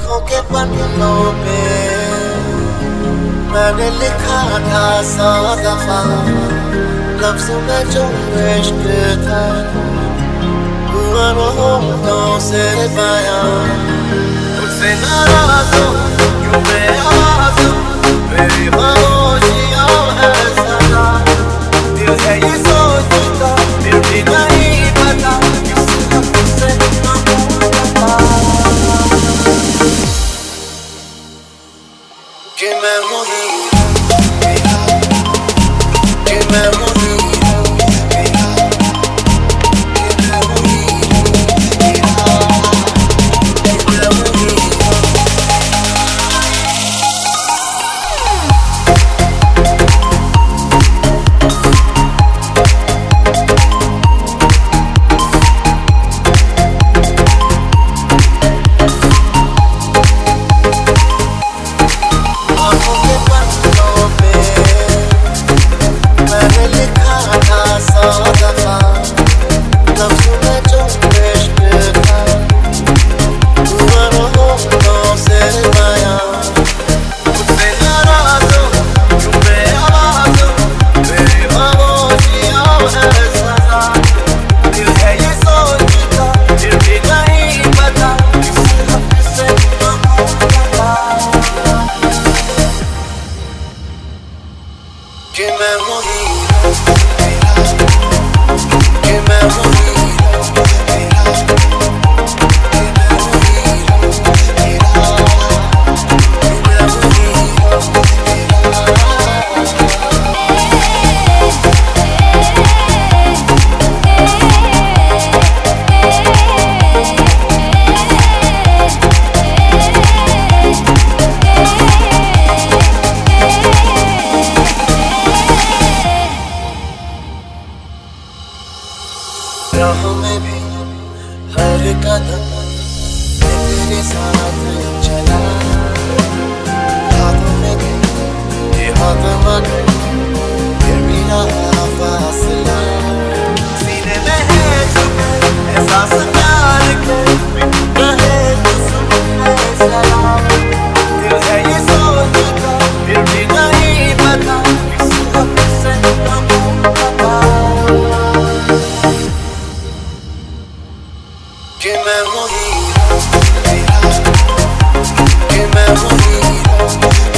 आँखों के पन्नों पे मैंने लिखा था 100 दफा लफ्ज़ों में जो इश्क था, हुआ वो होठों से बयां। मुझसे नाराज़ हो क्यों बेआवाज़ हो, मेरी खामोशियाँ है सदा। दिल है ये सोचता फिर भी नहीं पता किस लफ्ज़ से कि मैं हूँ कि मैं हूँ कि मैं हूँ कि मैं हूँ राहों में भी हर कदम मैं तेरे साथ चला, हाथों में भी ये हाथ मगर फिर भी रहा फासला। सीने में है चुप एहसास प्यार के, रहे तो सुन है सलाम। दिल है ये सोचता फिर भी नहीं पता किस लफ्ज़ से कहूँ खता कि मैं हूँ कि मैं हूँ